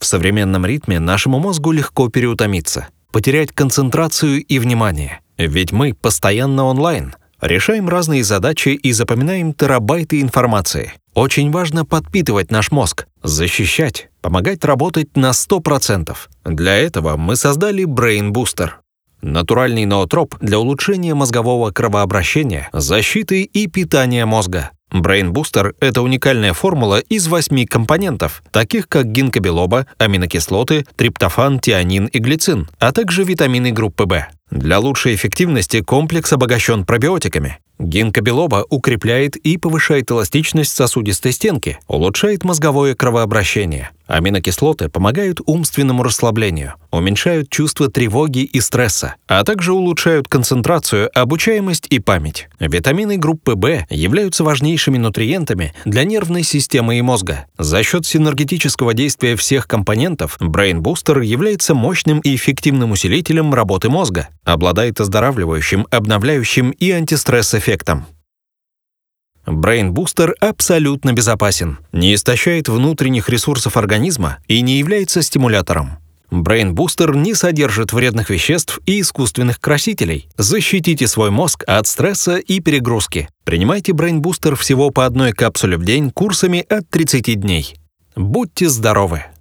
В современном ритме нашему мозгу легко переутомиться, потерять концентрацию и внимание. Ведь мы постоянно онлайн, решаем разные задачи и запоминаем терабайты информации. Очень важно подпитывать наш мозг, защищать, помогать работать на 100%. Для этого мы создали Brain Booster. Натуральный ноотроп для улучшения мозгового кровообращения, защиты и питания мозга. Brain Booster — это уникальная формула из 8 компонентов, таких как гинкобилоба, аминокислоты, триптофан, тианин и глицин, а также витамины группы В. Для лучшей эффективности комплекс обогащен пробиотиками. Гинкобилоба укрепляет и повышает эластичность сосудистой стенки, улучшает мозговое кровообращение. Аминокислоты помогают умственному расслаблению, уменьшают чувство тревоги и стресса, а также улучшают концентрацию, обучаемость и память. Витамины группы В являются важнейшими нутриентами для нервной системы и мозга. За счет синергетического действия всех компонентов Brain Booster является мощным и эффективным усилителем работы мозга, обладает оздоравливающим, обновляющим и антистресс-эффектом. Brain Booster абсолютно безопасен, не истощает внутренних ресурсов организма и не является стимулятором. Brain Booster не содержит вредных веществ и искусственных красителей. Защитите свой мозг от стресса и перегрузки. Принимайте Brain Booster всего по одной капсуле в день курсами от 30 дней. Будьте здоровы!